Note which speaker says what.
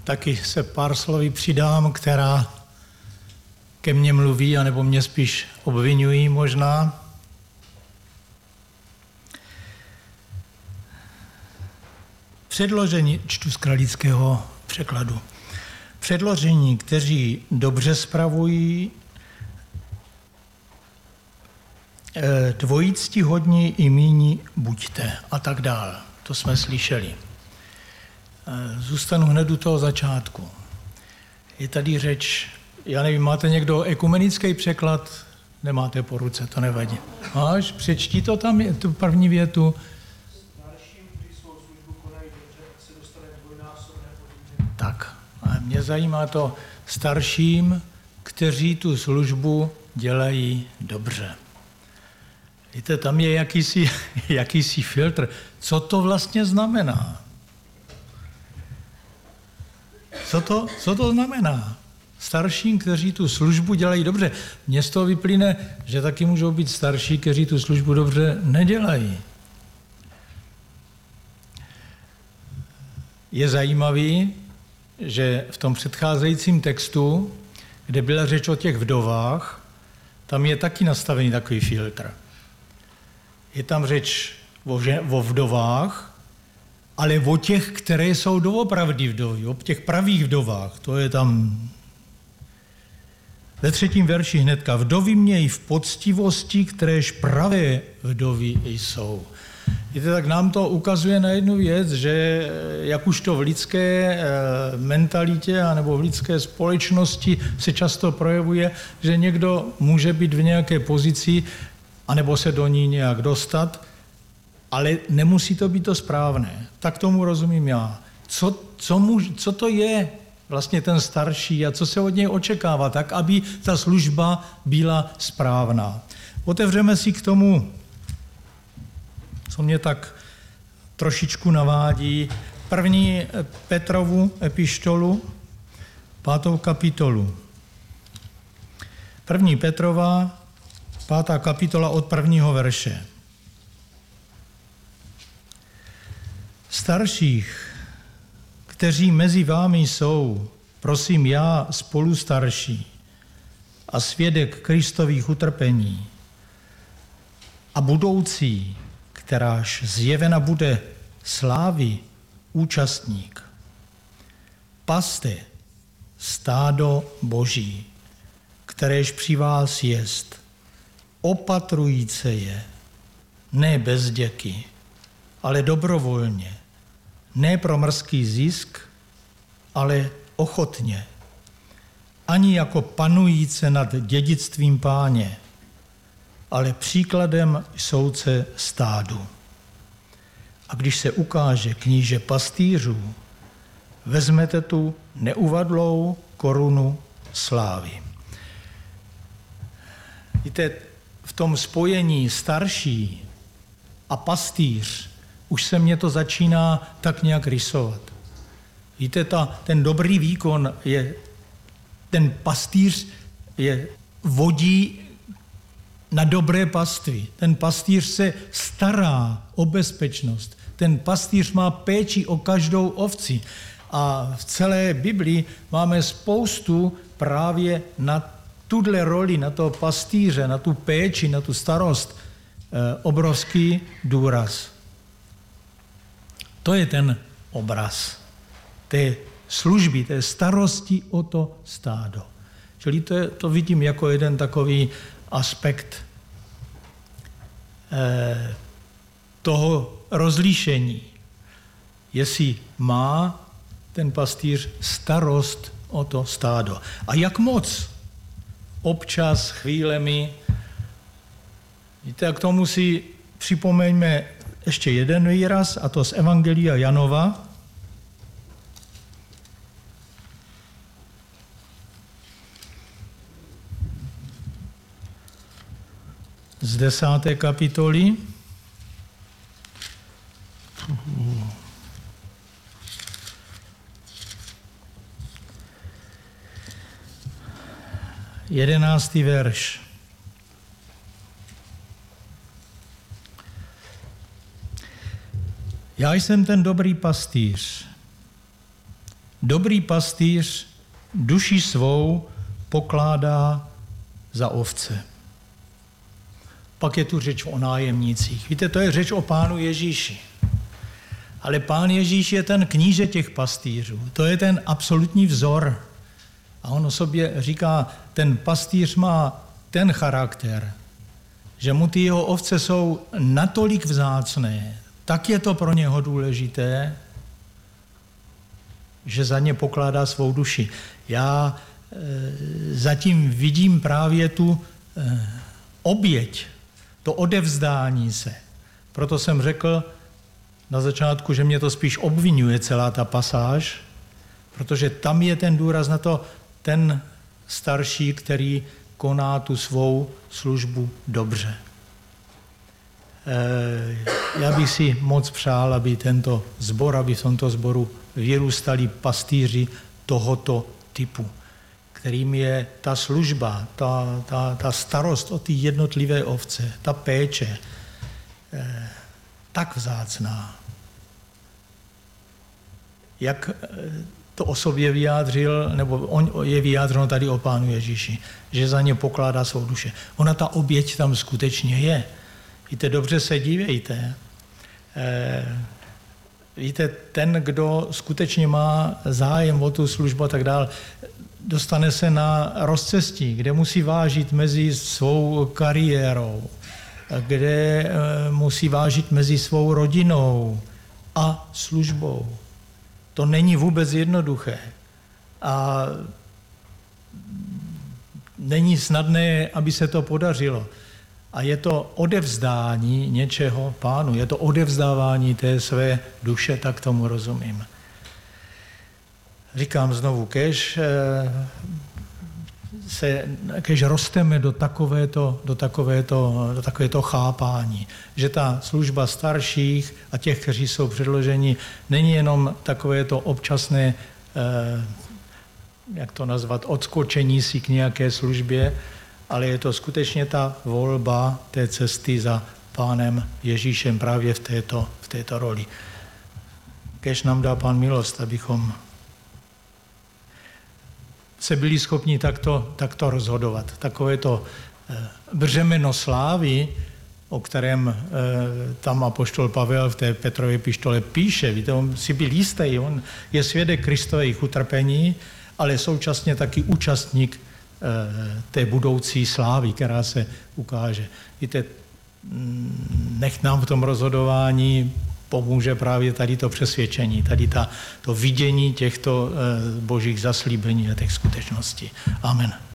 Speaker 1: taky se pár slovy přidám, která ke mně mluví, anebo mě spíš obvinují možná. Předložení, čtu z kralického překladu, předložení, kteří dobře spravují, dvojíctihodní i míní buďte a tak dál. To jsme slyšeli. Zůstanu hned u toho začátku. Je tady řeč, já nevím, máte někdo ekumenický překlad? Nemáte po ruce, to nevadí. Máš, přečti to tam, tu první větu.
Speaker 2: Starším, kteří svou službu konají dobře, se dostane dvojnásobné odměny.
Speaker 1: Tak, a mě zajímá to starším, kteří tu službu dělají dobře. Víte, tam je jakýsi filtr. Co to vlastně znamená? Co to znamená? Starším, kteří tu službu dělají dobře. Mně z toho vyplyne, že taky můžou být starší, kteří tu službu dobře nedělají. Je zajímavý, že v tom předcházejícím textu, kde byla řeč o těch vdovách, tam je taky nastavený takový filtr. Je tam řeč o vdovách, ale o těch, které jsou doopravdy vdovy, o těch pravých vdovách. To je tam ve 3. verši hnedka. Vdovy mějí v poctivosti, kteréž pravé vdovy jsou. Víte, tak nám to ukazuje na jednu věc, že jak už to v lidské mentalitě anebo v lidské společnosti se často projevuje, že někdo může být v nějaké pozici anebo se do ní nějak dostat, ale nemusí to být to správné. Tak tomu rozumím já. Co to je vlastně ten starší a co se od něj očekává, tak aby ta služba byla správná. Otevřeme si k tomu, co mě tak trošičku navádí, 1. Petrovu epištolu, 5. kapitolu. 1. Petrova, 5. kapitola od 1. verše. Starších, kteří mezi vámi jsou, prosím já, spolu starší a svědek Kristových utrpení a budoucí, kteráž zjevena bude slávy, účastník. Paste stádo Boží, kteréž při vás jest, opatrujíce je, ne bez děky, ale dobrovolně, ne pro mrzký zisk, ale ochotně, ani jako panujíce nad dědictvím Páně, ale příkladem souce stádu. A když se ukáže kníže pastýřů, vezmete tu neuvadlou korunu slávy. Víte, v tom spojení starší a pastýř už se mně to začíná tak nějak rysovat. Víte, ten dobrý výkon je, ten pastýř je vodí na dobré pastvy. Ten pastýř se stará o bezpečnost. Ten pastýř má péči o každou ovci. A v celé Biblii máme spoustu právě na tuhle roli, na toho pastýře, na tu péči, na tu starost, obrovský důraz. To je ten obraz té služby, té starosti o to stádo. Čili to vidím jako jeden takový aspekt toho rozlišení, jestli má ten pastýř starost o to stádo. A jak moc občas chvílemi, víte, k tomu si připomeňme ještě jeden výraz, a to z Evangelia Janova, z 10. kapitoly. Jedenáctý verš. Já jsem ten dobrý pastýř. dobrý pastýř duši svou pokládá za ovce. Pak je tu řeč o nájemnících. Víte, to je řeč o Pánu Ježíši. Ale Pán Ježíš je ten kníže těch pastýřů. To je ten absolutní vzor. A on o sobě říká, ten pastýř má ten charakter, že mu ty jeho ovce jsou natolik vzácné, tak je to pro něho důležité, že za ně pokládá svou duši. Já zatím vidím právě tu oběť, to odevzdání se. Proto jsem řekl na začátku, že mě to spíš obvinuje celá ta pasáž, protože tam je ten důraz na to, ten starší, který koná tu svou službu dobře. Já bych si moc přál, aby tento sbor, aby v tomto sboru vyrůstali pastýři tohoto typu, kterým je ta služba, ta starost o ty jednotlivé ovce, ta péče, tak vzácná. Jak to o sobě vyjádřil, nebo on je vyjádřeno tady o Pánu Ježíši, že za ně pokládá svou duše. Ona ta oběť tam skutečně je. Víte, dobře se dívejte. Víte, ten, kdo skutečně má zájem o tu službu a tak dále, dostane se na rozcestí, kde musí vážit mezi svou kariérou, kde musí vážit mezi svou rodinou a službou. To není vůbec jednoduché. A není snadné, aby se to podařilo. A je to odevzdání něčeho Pánu, je to odevzdávání té své duše, tak tomu rozumím. Říkám znovu, kež rosteme do takovéto chápání, že ta služba starších a těch, kteří jsou předloženi, není jenom takovéto občasné, jak to nazvat, odskočení si k nějaké službě, ale je to skutečně ta volba té cesty za Pánem Ježíšem právě v této roli. Kéž nám dá Pán milost, abychom se byli schopni takto rozhodovat. Takové to břemeno slávy, o kterém tam apoštol Pavel v té Petrově epištole píše. Víte, on si byl jistý, on je svědek Kristových utrpení, ale současně taky účastník té budoucí slávy, která se ukáže. Víte, nech nám v tom rozhodování pomůže právě tady to přesvědčení, tady to vidění těchto božích zaslíbení a těch skutečností. Amen.